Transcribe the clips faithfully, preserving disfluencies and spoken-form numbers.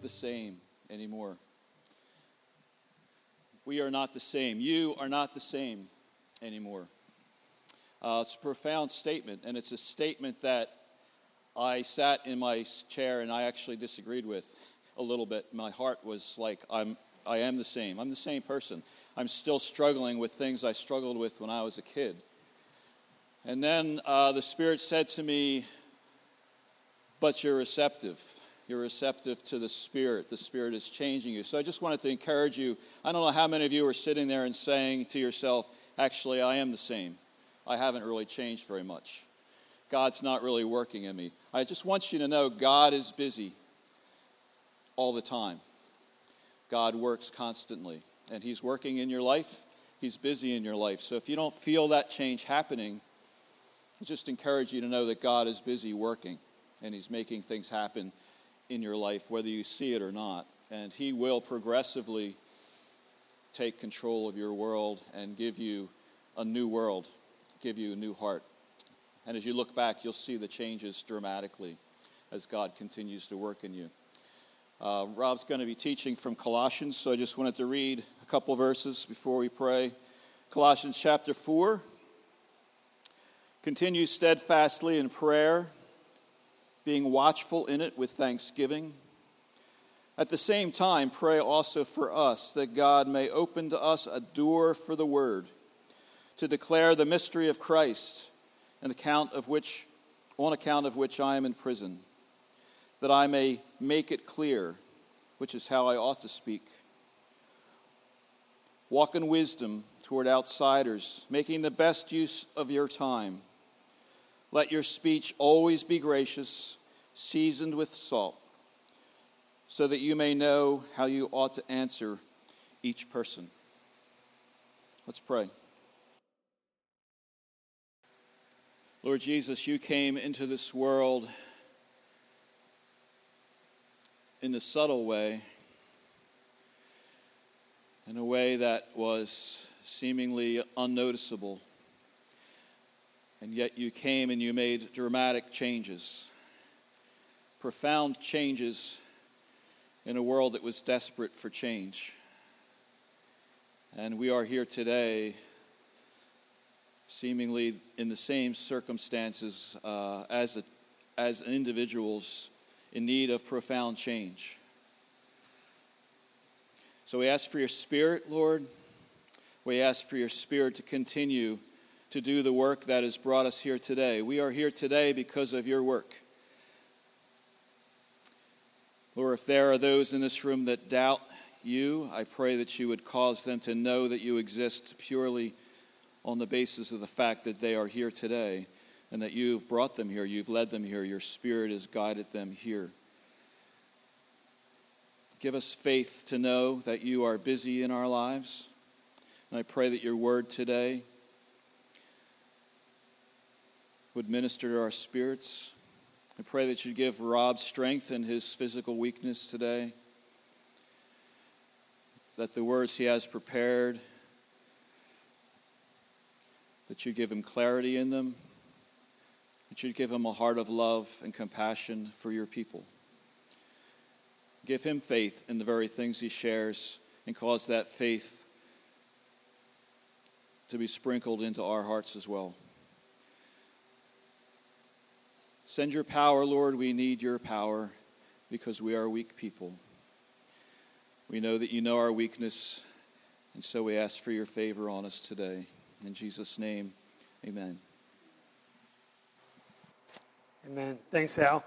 the same anymore. We are not the same. You are not the same anymore. Uh, it's a profound statement, and it's a statement that I sat in my chair and I actually disagreed with a little bit. My heart was like, I'm, I am the same. I'm the same person. I'm still struggling with things I struggled with when I was a kid. And then uh, the Spirit said to me, but you're receptive. You're receptive to the Spirit. The Spirit is changing you. So I just wanted to encourage you. I don't know how many of you are sitting there and saying to yourself, actually, I am the same. I haven't really changed very much. God's not really working in me. I just want you to know God is busy all the time. God works constantly. And He's working in your life. He's busy in your life. So if you don't feel that change happening, I just encourage you to know that God is busy working. And He's making things happen in your life, whether you see it or not. And He will progressively take control of your world and give you a new world, give you a new heart. And as you look back, you'll see the changes dramatically as God continues to work in you. Uh, Rob's going to be teaching from Colossians, so I just wanted to read a couple verses before we pray. Colossians chapter four. Continue steadfastly in prayer, being watchful in it with thanksgiving. At the same time, pray also for us, that God may open to us a door for the word, to declare the mystery of Christ, an account of which, on account of which I am in prison, that I may make it clear, which is how I ought to speak. Walk in wisdom toward outsiders, making the best use of your time. Let your speech always be gracious, seasoned with salt, so that you may know how you ought to answer each person. Let's pray. Lord Jesus, you came into this world in a subtle way, in a way that was seemingly unnoticeable. And yet you came and you made dramatic changes, profound changes in a world that was desperate for change. And we are here today seemingly in the same circumstances uh, as a, as individuals in need of profound change. So we ask for your Spirit, Lord. We ask for your Spirit to continue to do the work that has brought us here today. We are here today because of your work. Lord, if there are those in this room that doubt you, I pray that you would cause them to know that you exist purely on the basis of the fact that they are here today and that you've brought them here, you've led them here, your Spirit has guided them here. Give us faith to know that you are busy in our lives. And I pray that your word today would minister to our spirits. I pray that you'd give Rob strength in his physical weakness today. That the words he has prepared, that you give him clarity in them. That you'd give him a heart of love and compassion for your people. Give him faith in the very things he shares and cause that faith to be sprinkled into our hearts as well. Send your power, Lord. We need your power because we are weak people. We know that you know our weakness, and so we ask for your favor on us today. In Jesus' name, amen. Amen. Thanks, Al.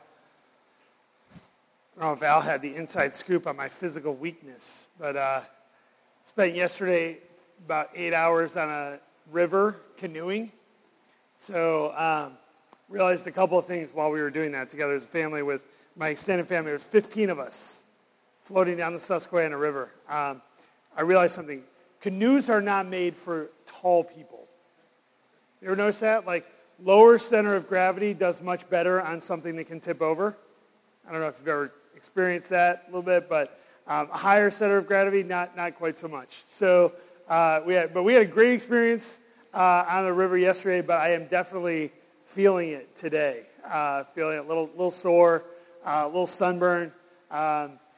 I don't know if Al had the inside scoop on my physical weakness, but uh, spent yesterday about eight hours on a river canoeing. So um, realized a couple of things while we were doing that together as a family with my extended family. There was fifteen of us floating down the Susquehanna River. Um, I realized something. Canoes are not made for tall people. You ever notice that? Like, lower center of gravity does much better on something that can tip over. I don't know if you've ever experienced that a little bit, but um, a higher center of gravity, not not quite so much. So uh, we had, but we had a great experience uh, on the river yesterday. But I am definitely feeling it today. Uh, feeling it a little little sore, uh, a little sunburn. Um,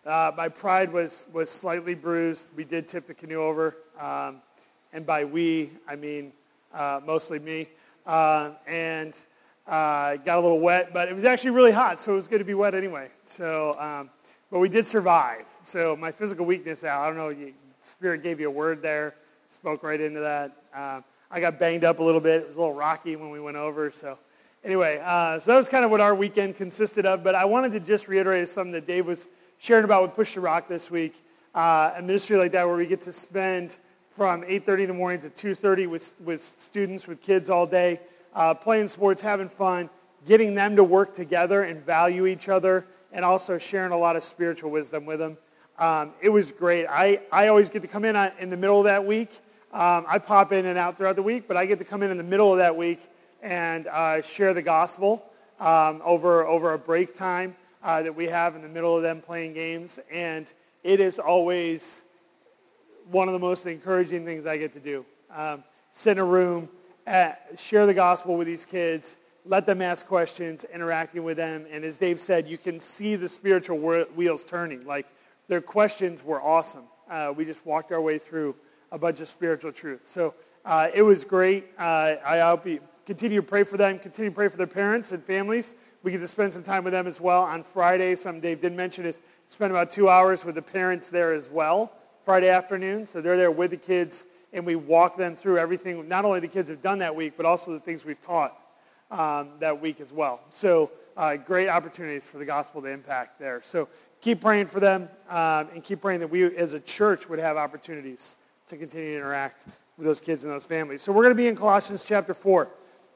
Uh, my pride was was slightly bruised. We did tip the canoe over, um, and by we, I mean uh, mostly me. Uh, and uh, got a little wet, but it was actually really hot, so it was good to be wet anyway. So, um, but we did survive. So my physical weakness, Al, I don't know, you, Spirit gave you a word there, spoke right into that. Uh, I got banged up a little bit. It was a little rocky when we went over, so. Anyway, uh, so that was kind of what our weekend consisted of, but I wanted to just reiterate something that Dave was sharing about with Push to Rock this week, uh, a ministry like that where we get to spend from eight thirty in the morning to two thirty with, with students, with kids all day, uh, playing sports, having fun, getting them to work together and value each other, and also sharing a lot of spiritual wisdom with them. Um, it was great. I, I always get to come in on, in the middle of that week. Um, I pop in and out throughout the week, but I get to come in in the middle of that week and uh, share the gospel um, over, over a break time uh, that we have in the middle of them playing games. And it is always one of the most encouraging things I get to do. Um, sit in a room, uh, share the gospel with these kids, let them ask questions, interacting with them. And as Dave said, you can see the spiritual wheels turning. Like, their questions were awesome. Uh, we just walked our way through a bunch of spiritual truth. So uh, it was great. Uh, I hope you continue to pray for them, continue to pray for their parents and families. We get to spend some time with them as well on Friday. Something Dave did mention is spend about two hours with the parents there as well, Friday afternoon. So they're there with the kids, and we walk them through everything, not only the kids have done that week, but also the things we've taught um, that week as well. So uh, great opportunities for the gospel to impact there. So keep praying for them, um, and keep praying that we as a church would have opportunities to continue to interact with those kids and those families. So we're going to be in Colossians chapter four.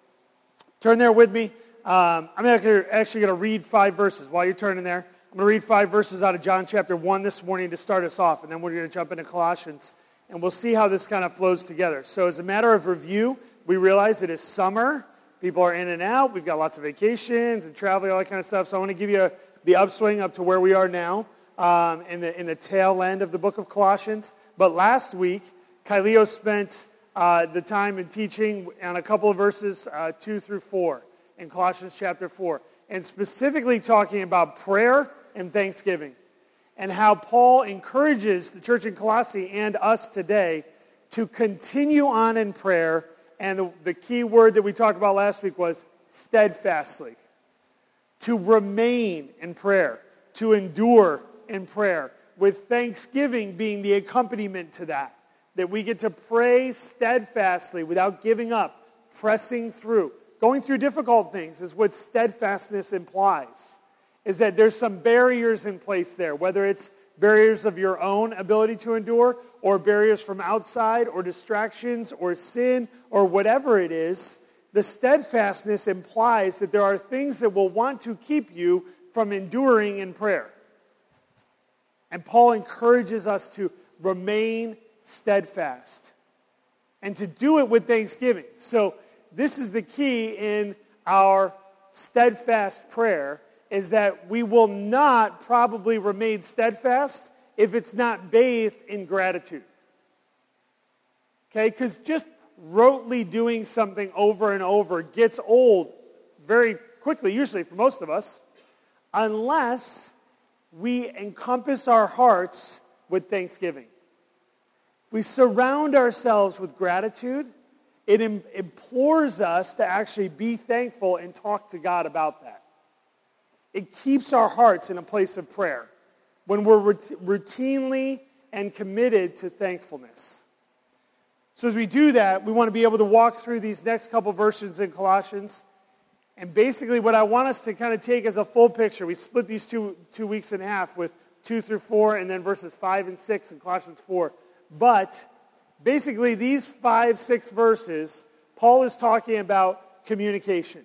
Turn there with me. Um, I'm actually going to read five verses while you're turning there. I'm going to read five verses out of John chapter one this morning to start us off, and then we're going to jump into Colossians, and we'll see how this kind of flows together. So as a matter of review, we realize it is summer. People are in and out. We've got lots of vacations and traveling, all that kind of stuff. So I want to give you a, the upswing up to where we are now um, in the in the tail end of the book of Colossians. But last week, Kyleo spent uh, the time in teaching on a couple of verses, uh, two through four, in Colossians chapter four, and specifically talking about prayer and thanksgiving, and how Paul encourages the church in Colossae and us today to continue on in prayer. And the, the key word that we talked about last week was steadfastly. To remain in prayer, to endure in prayer, with thanksgiving being the accompaniment to that. That we get to pray steadfastly without giving up, pressing through. Going through difficult things is what steadfastness implies. Is that there's some barriers in place there, whether it's barriers of your own ability to endure, or barriers from outside, or distractions, or sin, or whatever it is. The steadfastness implies that there are things that will want to keep you from enduring in prayer. And Paul encourages us to remain steadfast and to do it with thanksgiving. So this is the key in our steadfast prayer, is that we will not probably remain steadfast if it's not bathed in gratitude. Okay, because just rotely doing something over and over gets old very quickly, usually for most of us, unless we encompass our hearts with thanksgiving. We surround ourselves with gratitude. It im- implores us to actually be thankful and talk to God about that. It keeps our hearts in a place of prayer when we're rut- routinely and committed to thankfulness. So as we do that, we want to be able to walk through these next couple verses in Colossians. And basically what I want us to kind of take as a full picture, we split these two, two weeks in half with two through four and then verses five and six in Colossians four. But basically these five, six verses, Paul is talking about communication.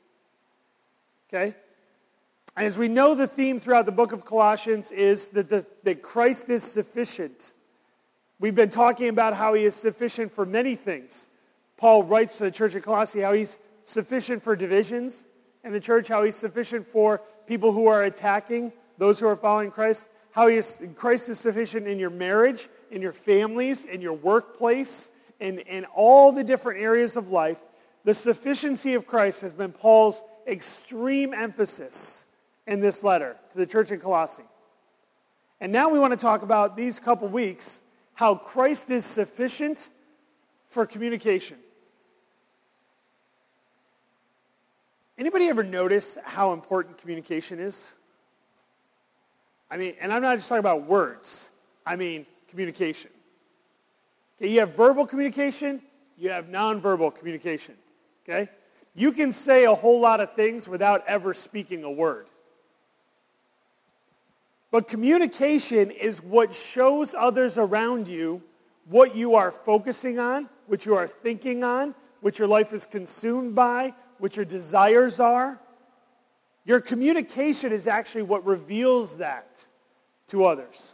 Okay? And as we know, the theme throughout the book of Colossians is that, the, that Christ is sufficient. We've been talking about how he is sufficient for many things. Paul writes to the church of Colossae how he's sufficient for divisions in the church, how he's sufficient for people who are attacking those who are following Christ, how he is, Christ is sufficient in your marriage, in your families, in your workplace, in, in all the different areas of life. The sufficiency of Christ has been Paul's extreme emphasis in this letter to the church in Colossae. And now we want to talk about these couple weeks, how Christ is sufficient for communication. Anybody ever notice how important communication is? I mean, and I'm not just talking about words. I mean communication. Okay, you have verbal communication, you have nonverbal communication. Okay? You can say a whole lot of things without ever speaking a word. But communication is what shows others around you what you are focusing on, what you are thinking on, what your life is consumed by, what your desires are. Your communication is actually what reveals that to others.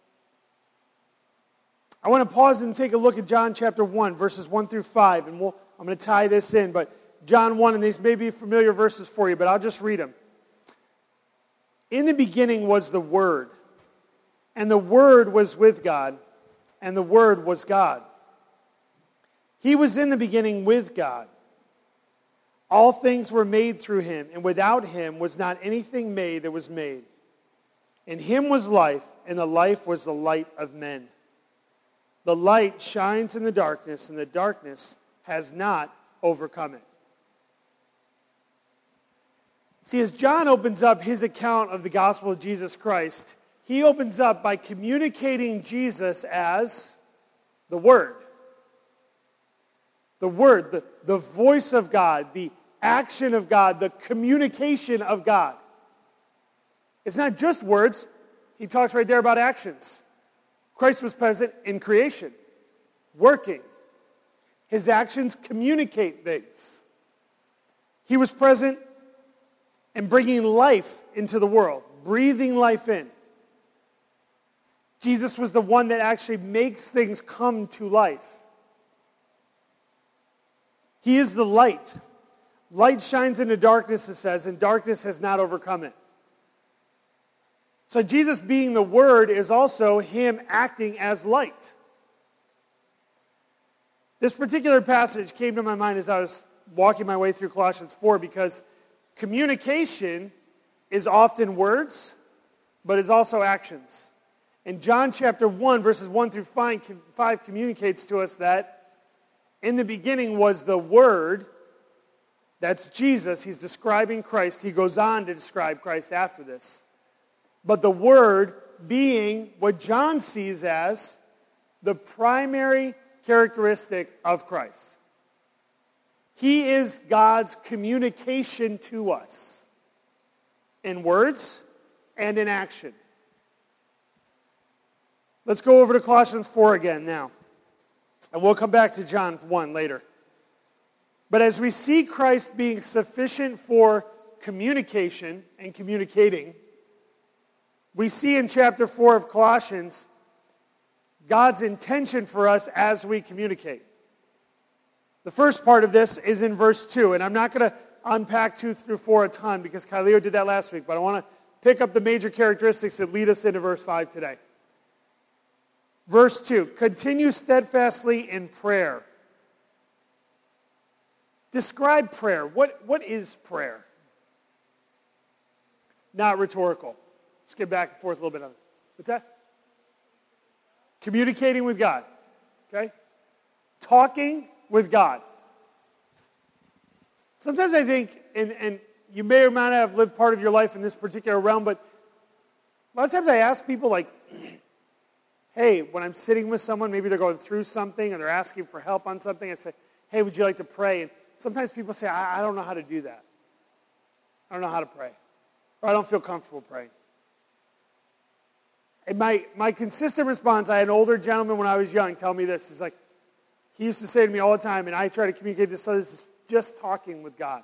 I want to pause and take a look at John chapter one, verses one through five, and we'll, I'm going to tie this in, but John one, and these may be familiar verses for you, but I'll just read them. In the beginning was the Word, and the Word was with God, and the Word was God. He was in the beginning with God. All things were made through him, and without him was not anything made that was made. In him was life, and the life was the light of men. The light shines in the darkness, and the darkness has not overcome it. See, as John opens up his account of the gospel of Jesus Christ, he opens up by communicating Jesus as the Word. The Word, the, the voice of God, the action of God, the communication of God. It's not just words. He talks right there about actions. Christ was present in creation, working. His actions communicate things. He was present in bringing life into the world, breathing life in. Jesus was the one that actually makes things come to life. He is the light. Light shines into darkness, it says, and darkness has not overcome it. So Jesus being the Word is also him acting as light. This particular passage came to my mind as I was walking my way through Colossians four, because communication is often words, but is also actions. And John chapter one, verses one through five communicates to us that in the beginning was the Word. That's Jesus. He's describing Christ. He goes on to describe Christ after this. But the Word being what John sees as the primary characteristic of Christ. He is God's communication to us in words and in action. Let's go over to Colossians four again now. And we'll come back to John one later. But as we see Christ being sufficient for communication and communicating, we see in chapter four of Colossians God's intention for us as we communicate. The first part of this is in verse two, and I'm not going to unpack two through four a ton because Kyleo did that last week, but I want to pick up the major characteristics that lead us into verse five today. Verse two, continue steadfastly in prayer. Describe prayer. What, what is prayer? Not rhetorical. Let's get back and forth a little bit on this. What's that? Communicating with God. Okay? Talking with God. Sometimes I think, and, and you may or may not have lived part of your life in this particular realm, but a lot of times I ask people like, hey, when I'm sitting with someone, maybe they're going through something or they're asking for help on something, I say, hey, would you like to pray? And sometimes people say, I, I don't know how to do that. I don't know how to pray. Or I don't feel comfortable praying. And my, my consistent response, I had an older gentleman when I was young tell me this. He's like, he used to say to me all the time, and I try to communicate this, so this is just talking with God.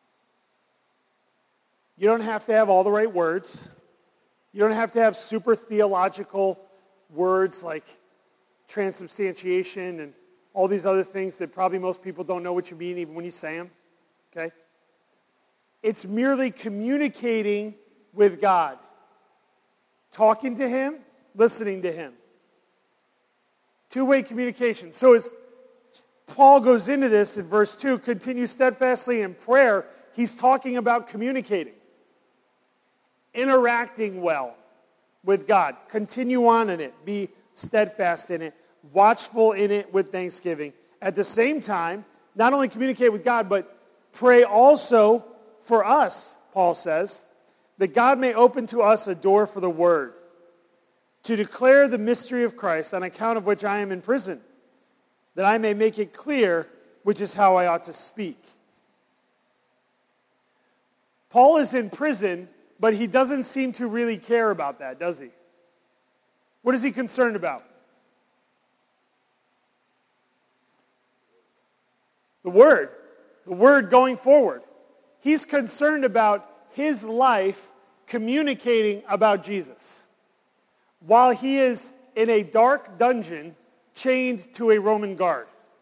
You don't have to have all the right words. You don't have to have super theological words like transubstantiation and all these other things that probably most people don't know what you mean even when you say them. Okay? It's merely communicating with God. Talking to Him, listening to Him. Two-way communication. So as Paul goes into this in verse two, continue steadfastly in prayer, he's talking about communicating. Interacting well with God. Continue on in it. Be steadfast in it. Watchful in it with thanksgiving. At the same time, not only communicate with God, but pray also for us, Paul says, that God may open to us a door for the word, to declare the mystery of Christ, on account of which I am in prison, that I may make it clear which is how I ought to speak. Paul is in prison, but he doesn't seem to really care about that, does he? What is he concerned about? The word. The word going forward. He's concerned about his life communicating about Jesus, while he is in a dark dungeon chained to a Roman guard.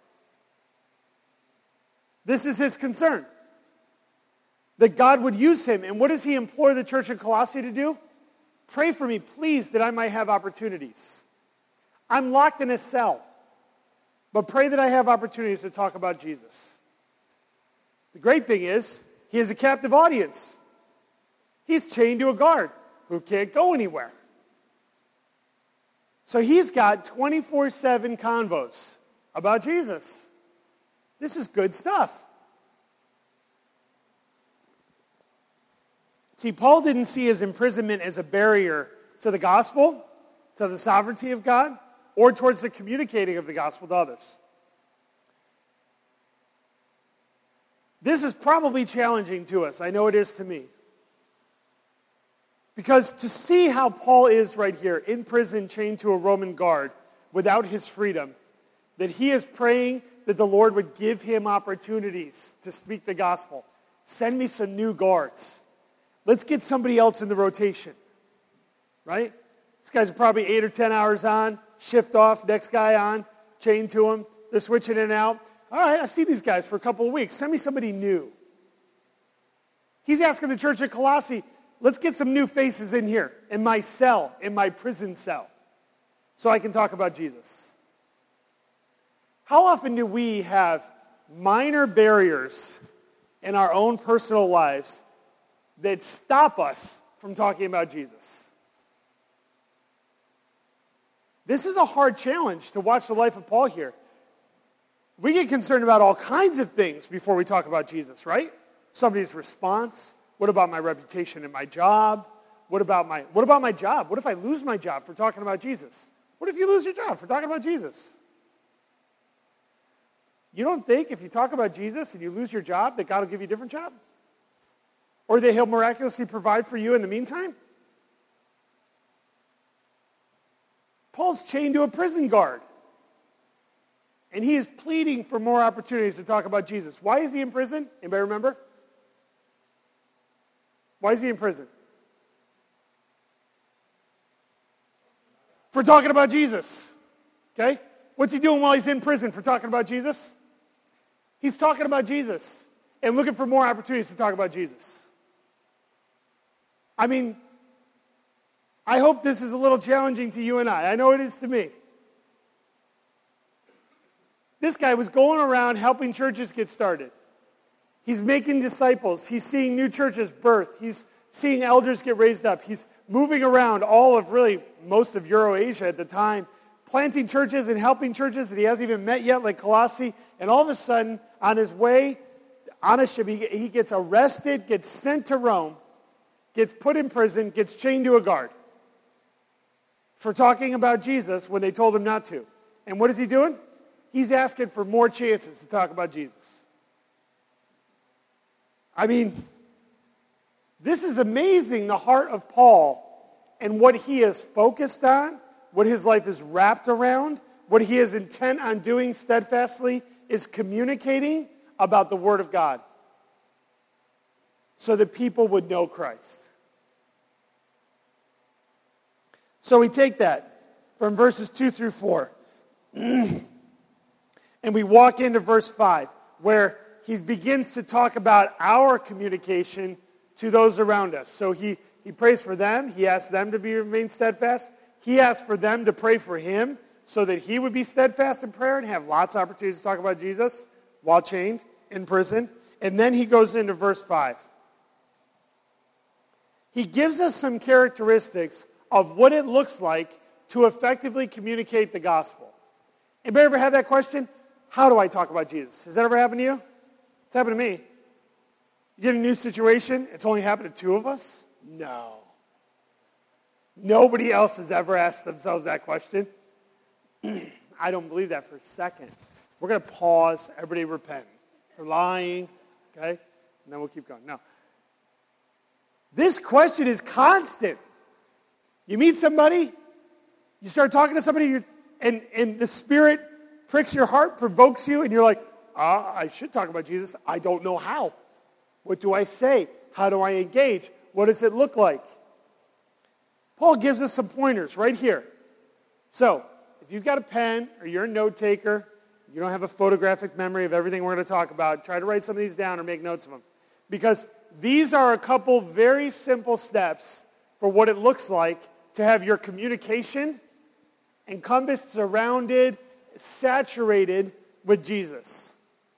This is his concern, that God would use him. And what does he implore the church in Colossae to do? Pray for me, please, that I might have opportunities. I'm locked in a cell, but pray that I have opportunities to talk about Jesus. The great thing is, he has a captive audience. He's chained to a guard who can't go anywhere. So he's got twenty-four seven convos about Jesus. This is good stuff. See, Paul didn't see his imprisonment as a barrier to the gospel, to the sovereignty of God, or towards the communicating of the gospel to others. This is probably challenging to us. I know it is to me. Because to see how Paul is right here, in prison, chained to a Roman guard, without his freedom, that he is praying that the Lord would give him opportunities to speak the gospel. Send me some new guards. Let's get somebody else in the rotation. Right? These guys are probably eight or ten hours on, shift off, next guy on, chained to him. They're switching in and out. All right, I've seen these guys for a couple of weeks. Send me somebody new. He's asking the church at Colossae, let's get some new faces in here, in my cell, in my prison cell, so I can talk about Jesus. How often do we have minor barriers in our own personal lives that stop us from talking about Jesus? This is a hard challenge to watch the life of Paul here. We get concerned about all kinds of things before we talk about Jesus, right? Somebody's response. What about my reputation in my job? What about my what about my job? What if I lose my job for talking about Jesus? What if you lose your job for talking about Jesus? You don't think if you talk about Jesus and you lose your job that God will give you a different job? Or that he'll miraculously provide for you in the meantime? Paul's chained to a prison guard. And he is pleading for more opportunities to talk about Jesus. Why is he in prison? Anybody remember? Why is he in prison? For talking about Jesus. Okay? What's he doing while he's in prison for talking about Jesus? He's talking about Jesus and looking for more opportunities to talk about Jesus. I mean, I hope this is a little challenging to you and I. I know it is to me. This guy was going around helping churches get started. He's making disciples. He's seeing new churches birth. He's seeing elders get raised up. He's moving around all of really most of Eurasia at the time, planting churches and helping churches that he hasn't even met yet, like Colossae. And all of a sudden, on his way on a ship, he, he gets arrested, gets sent to Rome, gets put in prison, gets chained to a guard for talking about Jesus when they told him not to. And what is he doing? He's asking for more chances to talk about Jesus. I mean, this is amazing, the heart of Paul and what he is focused on, what his life is wrapped around, what he is intent on doing steadfastly is communicating about the Word of God so that people would know Christ. So we take that from verses two through four. And we walk into verse five, where he begins to talk about our communication to those around us. So he, he prays for them. He asks them to be remain steadfast. He asks for them to pray for him so that he would be steadfast in prayer and have lots of opportunities to talk about Jesus while chained in prison. And then he goes into verse five. He gives us some characteristics of what it looks like to effectively communicate the gospel. Anybody ever had that question? How do I talk about Jesus? Has that ever happened to you? It's happened to me. You get in a new situation, it's only happened to two of us? No. Nobody else has ever asked themselves that question. I don't believe that for a second. We're going to pause, everybody repent for lying, okay? And then we'll keep going. No. This question is constant. You meet somebody, you start talking to somebody, and, and the Spirit pricks your heart, provokes you, and you're like, ah, I should talk about Jesus. I don't know how. What do I say? How do I engage? What does it look like? Paul gives us some pointers right here. So, if you've got a pen or you're a note taker, you don't have a photographic memory of everything we're going to talk about, try to write some of these down or make notes of them. Because these are a couple very simple steps for what it looks like to have your communication encompassed, surrounded, saturated with Jesus.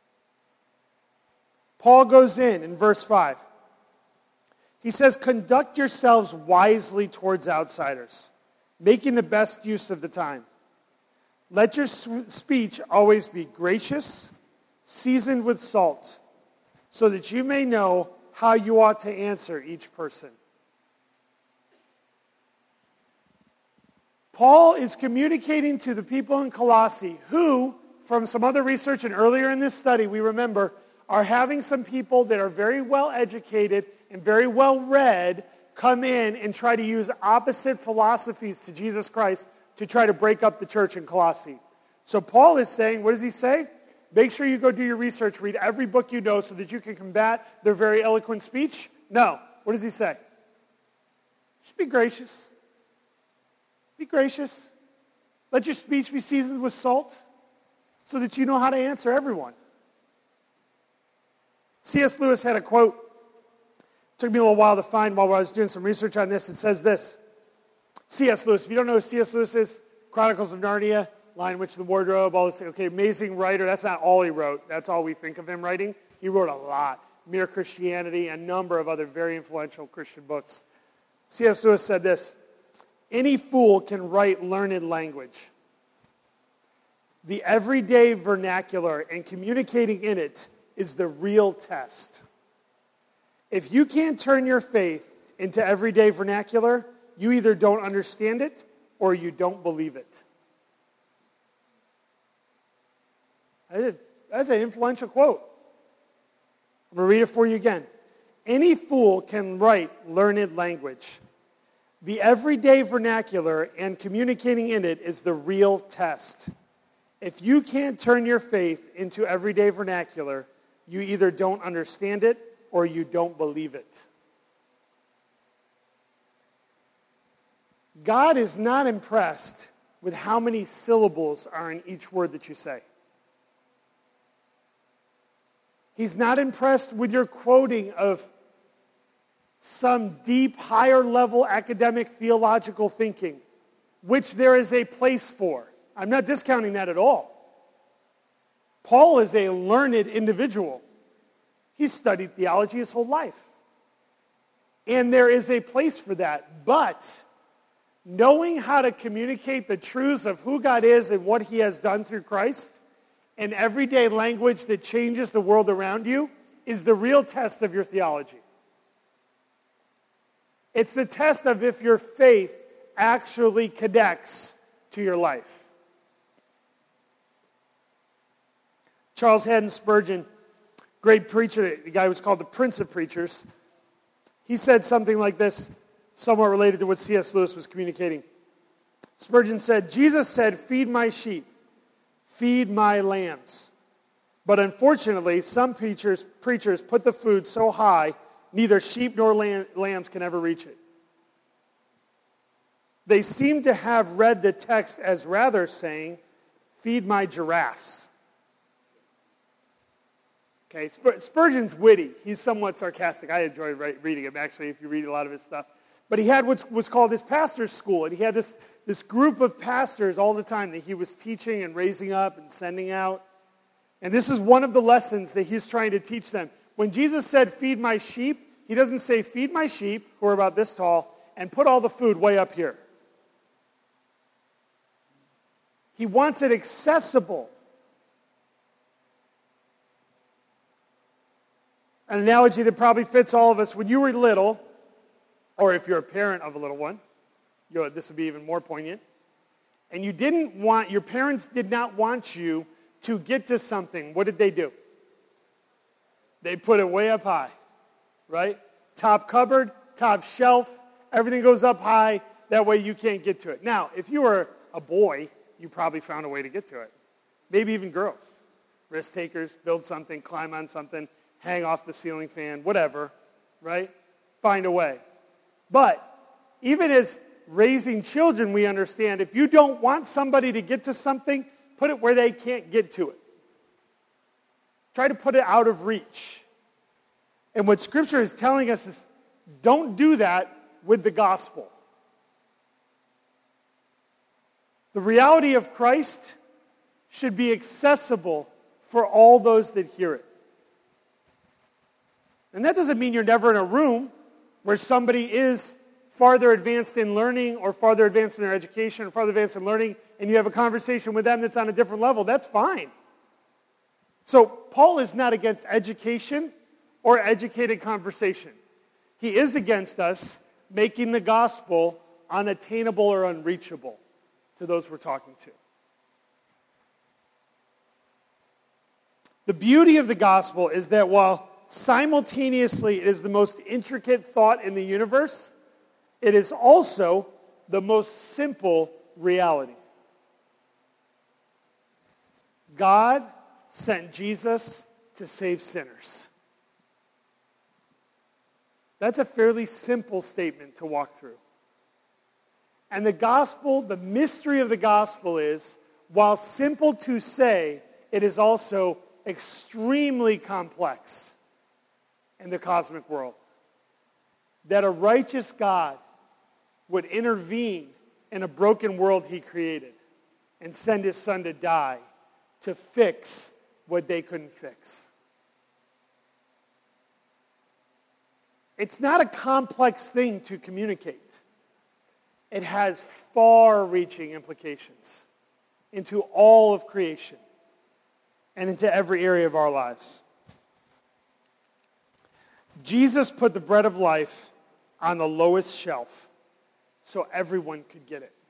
Paul goes in in verse five. He says, conduct yourselves wisely towards outsiders, making the best use of the time. Let your speech always be gracious, seasoned with salt, so that you may know how you ought to answer each person. Paul is communicating to the people in Colossae who, from some other research and earlier in this study, we remember, are having some people that are very well educated and very well read come in and try to use opposite philosophies to Jesus Christ to try to break up the church in Colossae. So Paul is saying, what does he say? Make sure you go do your research, read every book you know so that you can combat their very eloquent speech. No. What does he say? Just be gracious. Be gracious. Let your speech be seasoned with salt so that you know how to answer everyone. C S Lewis had a quote. It took me a little while to find while I was doing some research on this. It says this. C S Lewis, if you don't know who C S Lewis is, Chronicles of Narnia, Lion, Witch, and the Wardrobe, all this. Okay, amazing writer. That's not all he wrote. That's all we think of him writing. He wrote a lot. Mere Christianity, a number of other very influential Christian books. C S Lewis said this. Any fool can write learned language. The everyday vernacular and communicating in it is the real test. If you can't turn your faith into everyday vernacular, you either don't understand it or you don't believe it. That's an influential quote. I'm going to read it for you again. Any fool can write learned language. The everyday vernacular and communicating in it is the real test. If you can't turn your faith into everyday vernacular, you either don't understand it or you don't believe it. God is not impressed with how many syllables are in each word that you say. He's not impressed with your quoting of some deep, higher level academic theological thinking, which there is a place for. I'm not discounting that at all. Paul is a learned individual. He's studied theology his whole life. And there is a place for that. But knowing how to communicate the truths of who God is and what he has done through Christ in everyday language that changes the world around you is the real test of your theology. It's the test of if your faith actually connects to your life. Charles Haddon Spurgeon, great preacher, the guy was called the Prince of Preachers, he said something like this, somewhat related to what C S Lewis was communicating. Spurgeon said, Jesus said, feed my sheep, feed my lambs. But unfortunately, some preachers, preachers put the food so high, neither sheep nor lamb, lambs can ever reach it. They seem to have read the text as rather saying, feed my giraffes. Okay, Spur- Spurgeon's witty. He's somewhat sarcastic. I enjoy re- reading him, actually, if you read a lot of his stuff. But he had what's, what's called his pastor's school, and he had this, this group of pastors all the time that he was teaching and raising up and sending out. And this is one of the lessons that he's trying to teach them. When Jesus said, feed my sheep, he doesn't say, feed my sheep, who are about this tall, and put all the food way up here. He wants it accessible. An analogy that probably fits all of us. When you were little, or if you're a parent of a little one, you know, this would be even more poignant, and you didn't want, your parents did not want you to get to something, what did they do? They put it way up high, right? Top cupboard, top shelf, everything goes up high, that way you can't get to it. Now, if you were a boy, you probably found a way to get to it. Maybe even girls. Risk takers, build something, climb on something, hang off the ceiling fan, whatever, right? Find a way. But even as raising children, we understand if you don't want somebody to get to something, put it where they can't get to it. Try to put it out of reach. And what Scripture is telling us is don't do that with the gospel. The reality of Christ should be accessible for all those that hear it. And that doesn't mean you're never in a room where somebody is farther advanced in learning or farther advanced in their education or farther advanced in learning and you have a conversation with them that's on a different level. That's fine. So Paul is not against education or educated conversation. He is against us making the gospel unattainable or unreachable to those we're talking to. The beauty of the gospel is that while simultaneously it is the most intricate thought in the universe, it is also the most simple reality. God sent Jesus to save sinners. That's a fairly simple statement to walk through. And the gospel, the mystery of the gospel is, while simple to say, it is also extremely complex in the cosmic world. That a righteous God would intervene in a broken world he created and send his son to die to fix what they couldn't fix. It's not a complex thing to communicate. It has far-reaching implications into all of creation and into every area of our lives. Jesus put the bread of life on the lowest shelf so everyone could get it.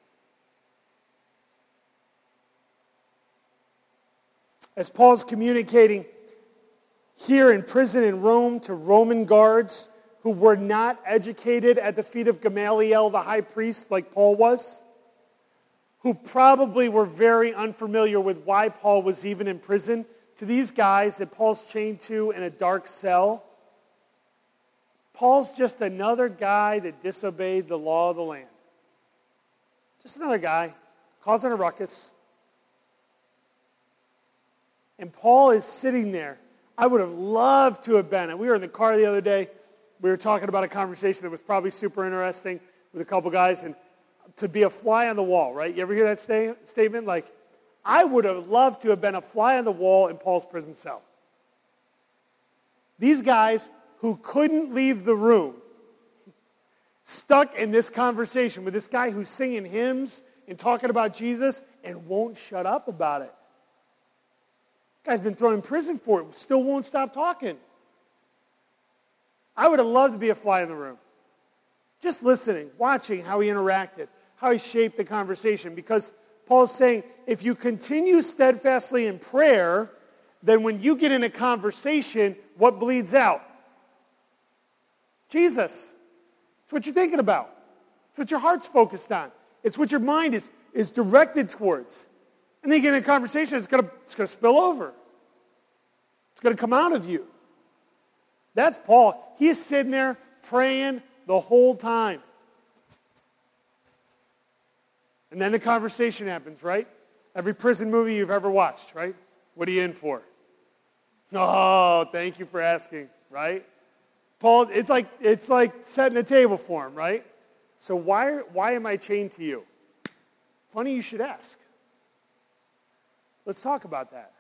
As Paul's communicating here in prison in Rome to Roman guards who were not educated at the feet of Gamaliel, the high priest, like Paul was, who probably were very unfamiliar with why Paul was even in prison, to these guys that Paul's chained to in a dark cell, Paul's just another guy that disobeyed the law of the land. Just another guy causing a ruckus. And Paul is sitting there. I would have loved to have been. And we were in the car the other day. We were talking about a conversation that was probably super interesting with a couple guys. And to be a fly on the wall, right? You ever hear that sta- statement? Like, I would have loved to have been a fly on the wall in Paul's prison cell. These guys who couldn't leave the room, stuck in this conversation with this guy who's singing hymns and talking about Jesus and won't shut up about it. Guy's been thrown in prison for it, still won't stop talking. I would have loved to be a fly in the room. Just listening, watching how he interacted, how he shaped the conversation. Because Paul's saying, if you continue steadfastly in prayer, then when you get in a conversation, what bleeds out? Jesus. It's what you're thinking about. It's what your heart's focused on. It's what your mind is, is directed towards. And then you get in a conversation, it's going to it's going to spill over. It's going to come out of you. That's Paul. He's sitting there praying the whole time. And then the conversation happens, right? Every prison movie you've ever watched, right? What are you in for? Oh, thank you for asking, right? Paul, it's like it's like setting a table for him, right? So why why am I chained to you? Funny you should ask. Let's talk about that.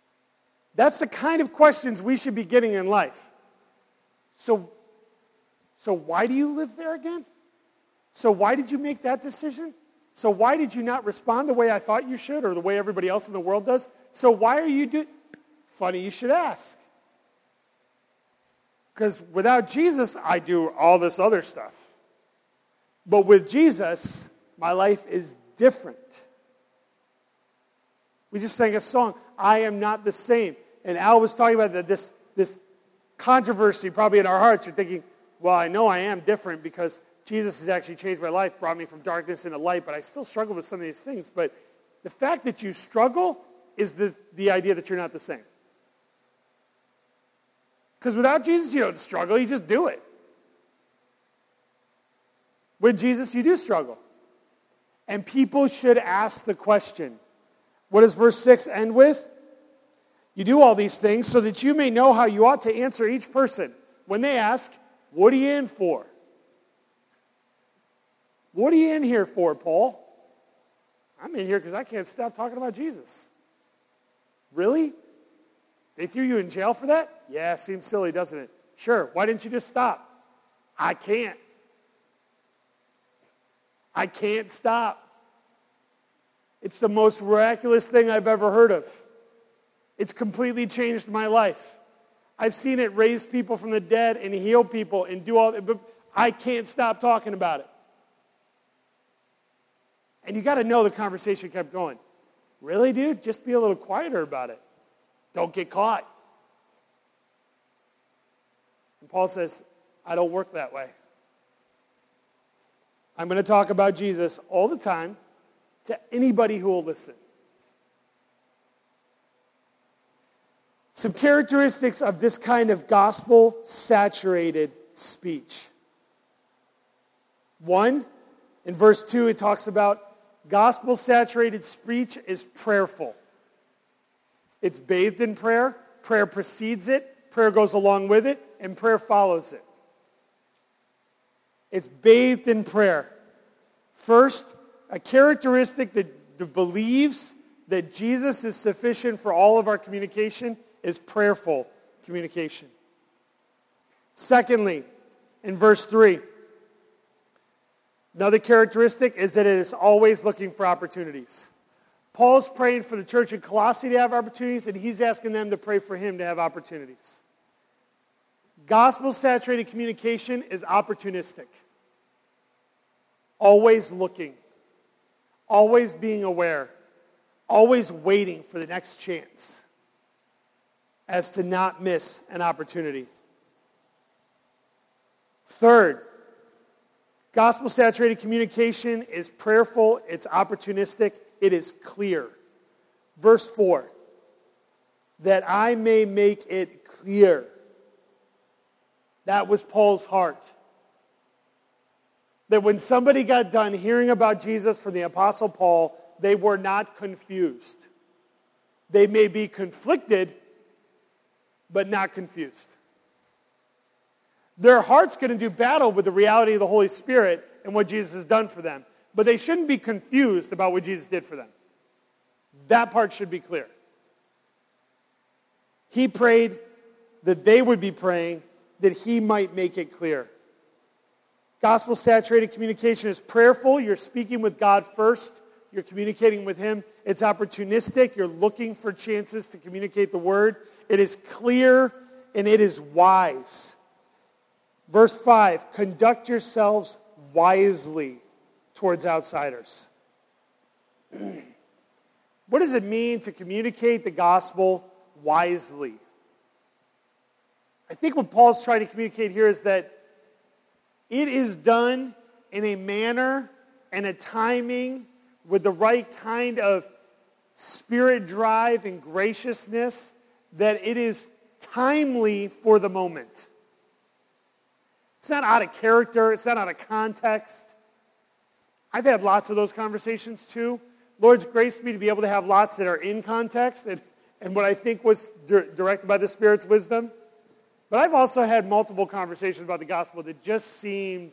That's the kind of questions we should be getting in life. So So why do you live there again? So why did you make that decision? So why did you not respond the way I thought you should or the way everybody else in the world does? So why are you doing... Funny you should ask. Because without Jesus, I do all this other stuff. But with Jesus, my life is different. We just sang a song, I am not the same. And Al was talking about that this, this controversy probably in our hearts. You're thinking, well, I know I am different because Jesus has actually changed my life, brought me from darkness into light, but I still struggle with some of these things. But the fact that you struggle is the, the idea that you're not the same. Because without Jesus, you don't struggle, you just do it. With Jesus, you do struggle. And people should ask the question. What does verse six end with? You do all these things so that you may know how you ought to answer each person when they ask, what are you in for? What are you in here for, Paul? I'm in here because I can't stop talking about Jesus. Really? They threw you in jail for that? Yeah, seems silly, doesn't it? Sure, why didn't you just stop? I can't. I can't stop. It's the most miraculous thing I've ever heard of. It's completely changed my life. I've seen it raise people from the dead and heal people and do all that, but I can't stop talking about it. And you got to know the conversation kept going. Really, dude? Just be a little quieter about it. Don't get caught. And Paul says, I don't work that way. I'm going to talk about Jesus all the time to anybody who will listen. Some characteristics of this kind of gospel-saturated speech. One, in verse two, it talks about gospel-saturated speech is prayerful. It's bathed in prayer. Prayer precedes it. Prayer goes along with it. And prayer follows it. It's bathed in prayer. First, a characteristic that, that believes that Jesus is sufficient for all of our communication is prayerful communication. Secondly, in verse three, another characteristic is that it is always looking for opportunities. Paul's praying for the church in Colossae to have opportunities, and he's asking them to pray for him to have opportunities. Gospel-saturated communication is opportunistic. Always looking. Always being aware. Always waiting for the next chance as to not miss an opportunity. Third, gospel-saturated communication is prayerful, it's opportunistic, it is clear. Verse four, that I may make it clear. That was Paul's heart. That when somebody got done hearing about Jesus from the Apostle Paul, they were not confused. They may be conflicted, but not confused. Their heart's going to do battle with the reality of the Holy Spirit and what Jesus has done for them. But they shouldn't be confused about what Jesus did for them. That part should be clear. He prayed that they would be praying that he might make it clear. Gospel-saturated communication is prayerful. You're speaking with God first. You're communicating with him. It's opportunistic. You're looking for chances to communicate the word. It is clear and it is wise. Verse five, conduct yourselves wisely towards outsiders. What does it mean to communicate the gospel wisely? I think what Paul's trying to communicate here is that it is done in a manner and a timing with the right kind of spirit drive and graciousness that it is timely for the moment. It's not out of character. It's not out of context. I've had lots of those conversations too. Lord's graced me to be able to have lots that are in context and, and what I think was di- directed by the Spirit's wisdom. But I've also had multiple conversations about the gospel that just seemed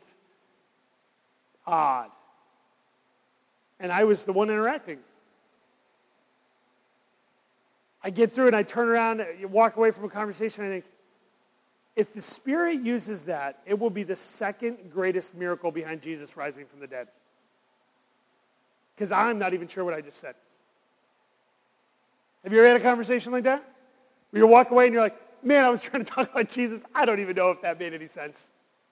odd. And I was the one interacting. I get through and I turn around, you walk away from a conversation, and I think, If the Spirit uses that, it will be the second greatest miracle behind Jesus rising from the dead. Because I'm not even sure what I just said. Have you ever had a conversation like that? Where you walk away and you're like, man, I was trying to talk about Jesus. I don't even know if that made any sense.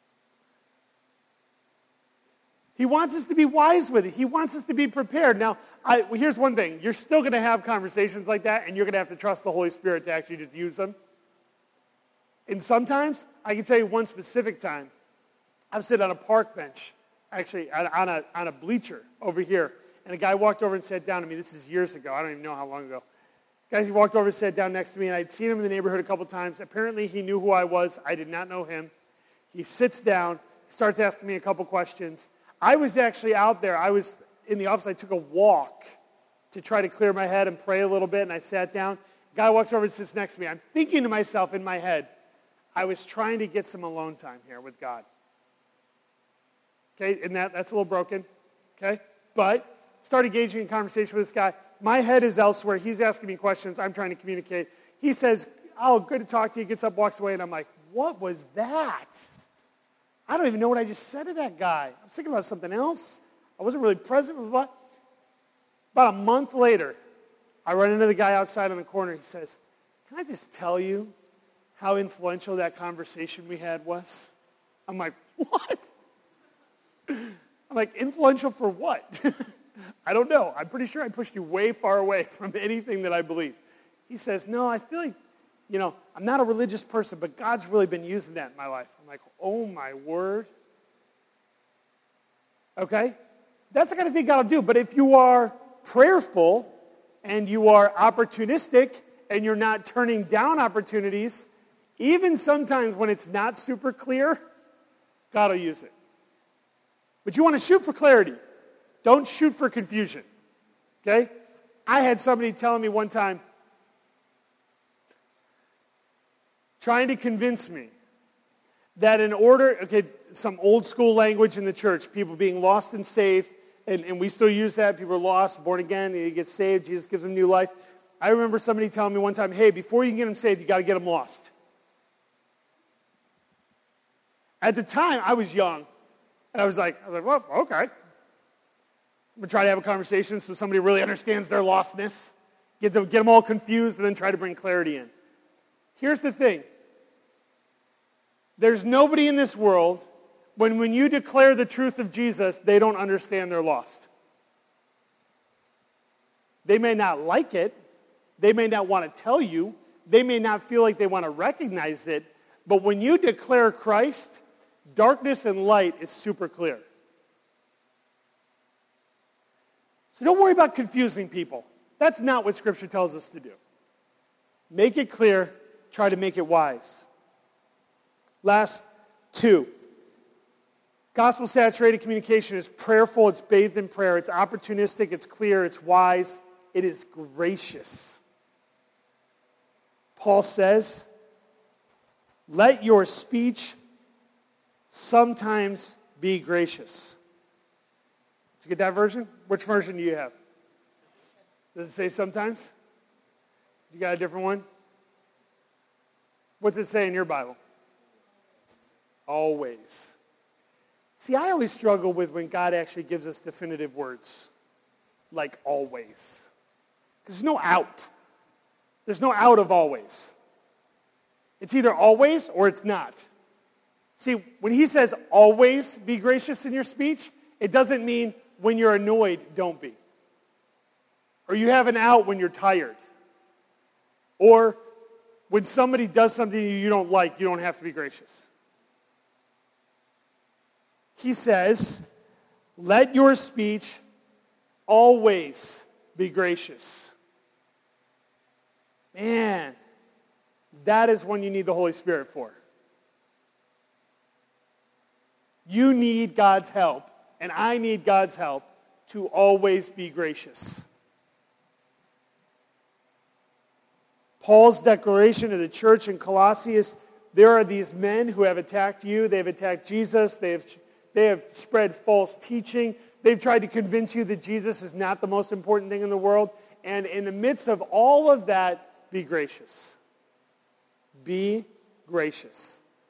He wants us to be wise with it. He wants us to be prepared. Now, I, well, here's one thing. You're still going to have conversations like that, and you're going to have to trust the Holy Spirit to actually just use them. And sometimes, I can tell you one specific time, I was sitting on a park bench, actually on, on, a, on a bleacher over here, and a guy walked over and sat down to me. This is years ago. I don't even know how long ago. Guys, he walked over and sat down next to me, and I'd seen him in the neighborhood a couple times. Apparently, he knew who I was. I did not know him. He sits down, starts asking me a couple questions. I was actually out there. I was in the office. I took a walk to try to clear my head and pray a little bit, and I sat down. Guy walks over and sits next to me. I'm thinking to myself in my head, I was trying to get some alone time here with God. Okay, and that, that's a little broken, okay? But start engaging in conversation with this guy. My head is elsewhere. He's asking me questions. I'm trying to communicate. He says, oh, good to talk to you. Gets up, walks away, and I'm like, what was that? I don't even know what I just said to that guy. I was thinking about something else. I wasn't really present. About a month later, I run into the guy outside on the corner. He says, can I just tell you how influential that conversation we had was? I'm like, what? I'm like, influential for what? I don't know. I'm pretty sure I pushed you way far away from anything that I believe. He says, no, I feel like, you know, I'm not a religious person, but God's really been using that in my life. I'm like, oh my word. Okay? That's the kind of thing God will do. But if you are prayerful and you are opportunistic and you're not turning down opportunities, even sometimes when it's not super clear, God will use it. But you want to shoot for clarity. Don't shoot for confusion. Okay? I had somebody telling me one time, trying to convince me that in order, okay, some old school language in the church, people being lost and saved, and, and we still use that. People are lost, born again, they get saved, Jesus gives them new life. I remember somebody telling me one time, hey, before you can get them saved, you got to get them lost. At the time, I was young, and I was like, I was like, well, okay. I'm going to try to have a conversation so somebody really understands their lostness, get them, get them all confused, and then try to bring clarity in. Here's the thing. There's nobody in this world, when, when you declare the truth of Jesus, they don't understand they're lost. They may not like it. They may not want to tell you. They may not feel like they want to recognize it. But when you declare Christ, darkness and light is super clear. So don't worry about confusing people. That's not what Scripture tells us to do. Make it clear. Try to make it wise. Last two. Gospel-saturated communication is prayerful. It's bathed in prayer. It's opportunistic. It's clear. It's wise. It is gracious. Paul says, let your speech sometimes be gracious. Did you get that version? Which version do you have? Does it say sometimes? You got a different one? What's it say in your Bible? Always. See, I always struggle with when God actually gives us definitive words, like always. Because there's no out. There's no out of always. It's either always or it's not. See, when he says always be gracious in your speech, it doesn't mean when you're annoyed, don't be. Or you have an out when you're tired. Or when somebody does something you don't like, you don't have to be gracious. He says, let your speech always be gracious. Man, that is when you need the Holy Spirit for. You need God's help, and I need God's help to always be gracious. Paul's declaration to the church in Colossae is, there are these men who have attacked you. They've attacked Jesus. They have, they have spread false teaching. They've tried to convince you that Jesus is not the most important thing in the world. And in the midst of all of that, be gracious. Be gracious.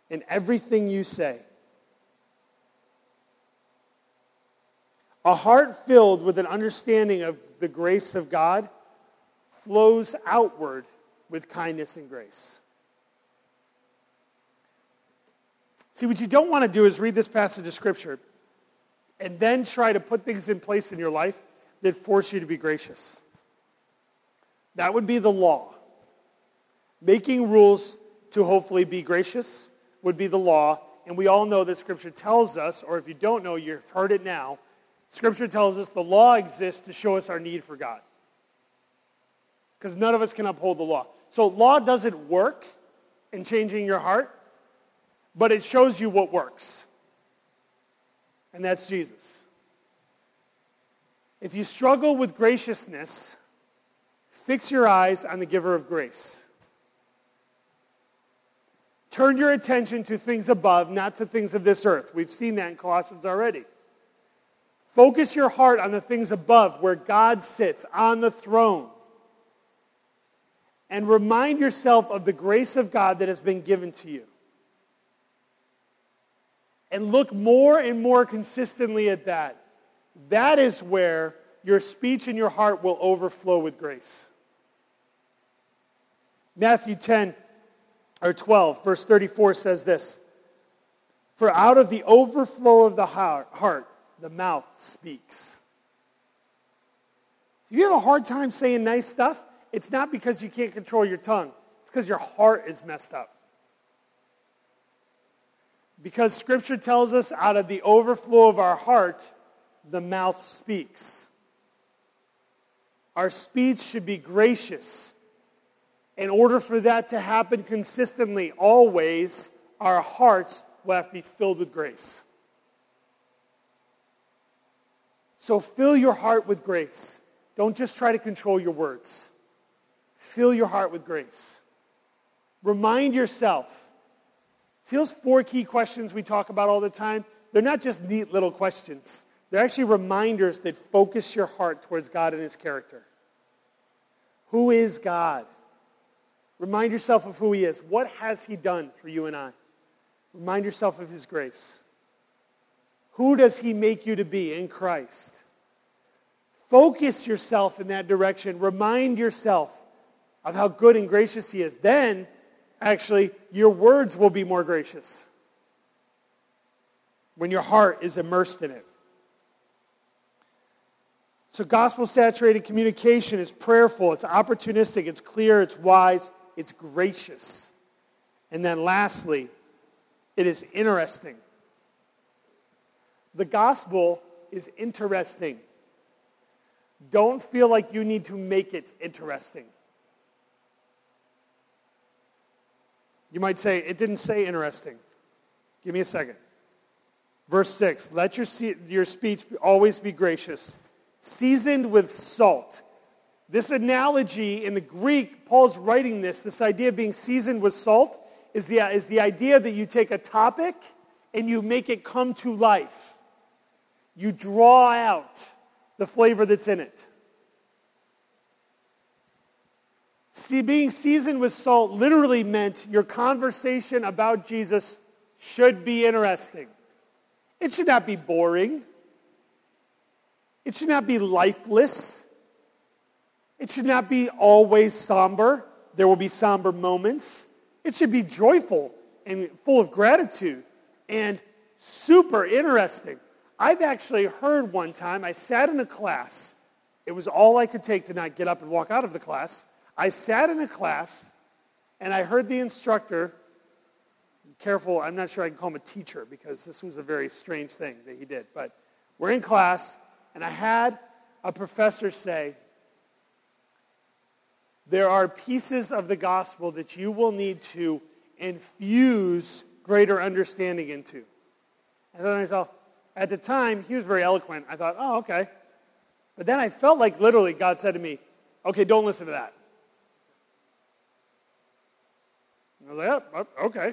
in everything you say. A heart filled with an understanding of the grace of God flows outward with kindness and grace. See, what you don't want to do is read this passage of Scripture and then try to put things in place in your life that force you to be gracious. That would be the law. Making rules to hopefully be gracious would be the law, and we all know that Scripture tells us, or if you don't know, you've heard it now, Scripture tells us the law exists to show us our need for God. Because none of us can uphold the law. So law doesn't work in changing your heart, but it shows you what works. And that's Jesus. If you struggle with graciousness, fix your eyes on the giver of grace. Turn your attention to things above, not to things of this earth. We've seen that in Colossians already. Focus your heart on the things above, where God sits on the throne. And remind yourself of the grace of God that has been given to you. And look more and more consistently at that. That is where your speech and your heart will overflow with grace. Matthew ten, or twelve, verse thirty-four says this. For out of the overflow of the heart, the mouth speaks. If you have a hard time saying nice stuff, it's not because you can't control your tongue. It's because your heart is messed up. Because Scripture tells us out of the overflow of our heart, the mouth speaks. Our speech should be gracious. In order for that to happen consistently, always, our hearts will have to be filled with grace. So fill your heart with grace. Don't just try to control your words. Fill your heart with grace. Remind yourself. See those four key questions we talk about all the time? They're not just neat little questions. They're actually reminders that focus your heart towards God and His character. Who is God? Remind yourself of who He is. What has He done for you and I? Remind yourself of His grace. Who does He make you to be in Christ? Focus yourself in that direction. Remind yourself of how good and gracious He is. Then, actually, your words will be more gracious when your heart is immersed in it. So gospel-saturated communication is prayerful, it's opportunistic, it's clear, it's wise, it's gracious. And then lastly, it is interesting. The gospel is interesting. Don't feel like you need to make it interesting. You might say, it didn't say interesting. Give me a second. Verse six, let your, your speech always be gracious, seasoned with salt. This analogy in the Greek, Paul's writing this, this idea of being seasoned with salt is the, is the idea that you take a topic and you make it come to life. You draw out the flavor that's in it. See, being seasoned with salt literally meant your conversation about Jesus should be interesting. It should not be boring. It should not be lifeless. It should not be always somber. There will be somber moments. It should be joyful and full of gratitude and super interesting. I've actually heard one time, I sat in a class. It was all I could take to not get up and walk out of the class. I sat in a class, and I heard the instructor, careful, I'm not sure I can call him a teacher because this was a very strange thing that he did, but we're in class, and I had a professor say, there are pieces of the gospel that you will need to infuse greater understanding into. And then I thought, at the time, he was very eloquent. I thought, oh, okay. But then I felt like literally God said to me, okay, don't listen to that. And I was like, oh, okay.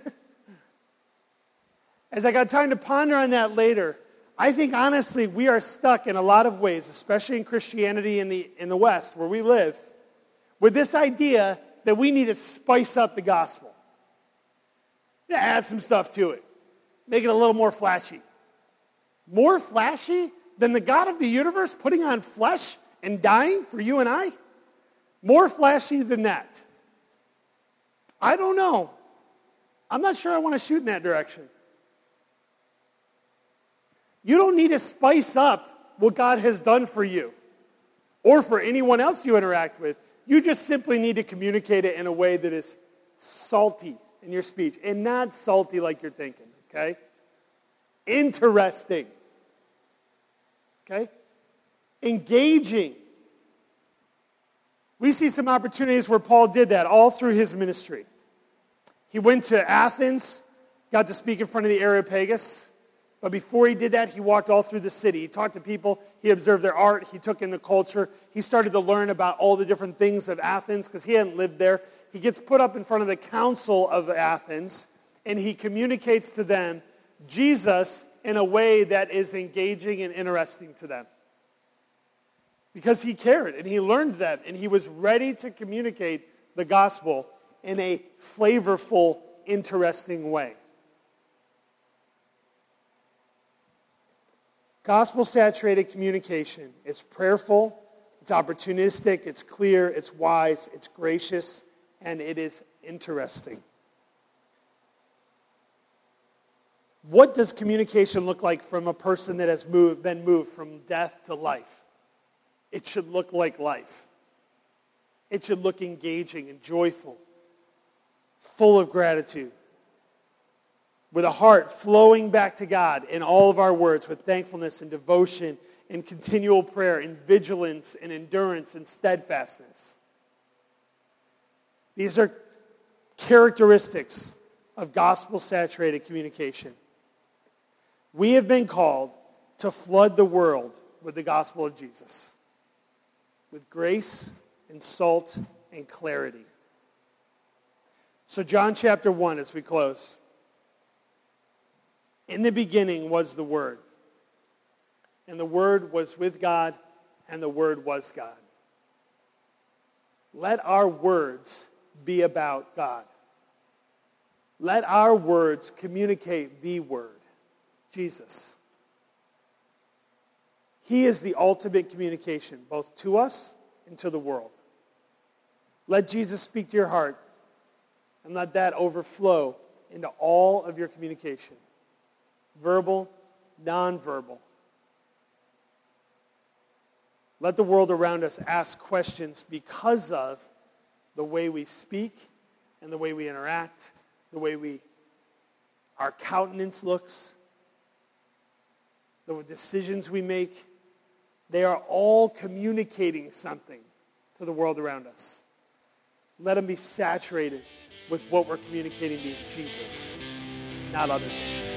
As I got time to ponder on that later, I think honestly we are stuck in a lot of ways, especially in Christianity in the, in the West where we live, with this idea that we need to spice up the gospel. Yeah, add some stuff to it. Make it a little more flashy. More flashy than the God of the universe putting on flesh and dying for you and I? More flashy than that? I don't know. I'm not sure I want to shoot in that direction. You don't need to spice up what God has done for you or for anyone else you interact with. You just simply need to communicate it in a way that is salty in your speech and not salty like you're thinking, okay? Interesting, okay? Engaging. We see some opportunities where Paul did that all through his ministry. He went to Athens, got to speak in front of the Areopagus. But before he did that, he walked all through the city. He talked to people. He observed their art. He took in the culture. He started to learn about all the different things of Athens because he hadn't lived there. He gets put up in front of the council of Athens, and he communicates to them Jesus in a way that is engaging and interesting to them. Because he cared, and he learned that, and he was ready to communicate the gospel in a flavorful, interesting way. Gospel-saturated communication is prayerful, it's opportunistic, it's clear, it's wise, it's gracious, and it is interesting. What does communication look like from a person that has moved, been moved from death to life? It should look like life. It should look engaging and joyful, full of gratitude, with a heart flowing back to God in all of our words, with thankfulness and devotion and continual prayer and vigilance and endurance and steadfastness. These are characteristics of gospel-saturated communication. We have been called to flood the world with the gospel of Jesus, with grace and salt and clarity. So John chapter one, as we close. In the beginning was the Word, and the Word was with God, and the Word was God. Let our words be about God. Let our words communicate the Word, Jesus. He is the ultimate communication, both to us and to the world. Let Jesus speak to your heart, and let that overflow into all of your communication. Verbal, nonverbal. Let the world around us ask questions because of the way we speak and the way we interact, the way we, our countenance looks, the decisions we make. They are all communicating something to the world around us. Let them be saturated with what we're communicating being Jesus, not other things.